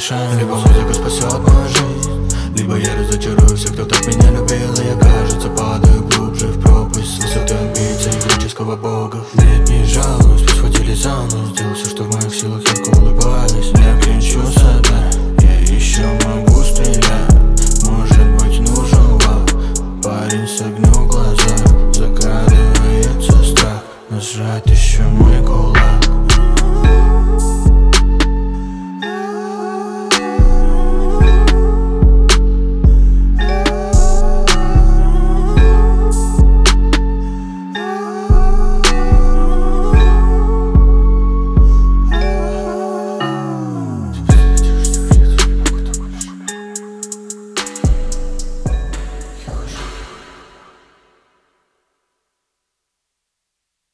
решаем. Либо музыка спасет мою жизнь, либо я разочарую всех, кто так меня любил. И я, кажется, падаю глубже в пропасть с высоты амбиций греческого бога. Нет, не жалуюсь, пусть схватили за нос, сделал все, что в моих силах, ярко улыбаясь. Я кричу себя, я еще могу стрелять. Может быть, нужен лав. Парень, согнул глаза, закрадывается страх, но сжать еще мой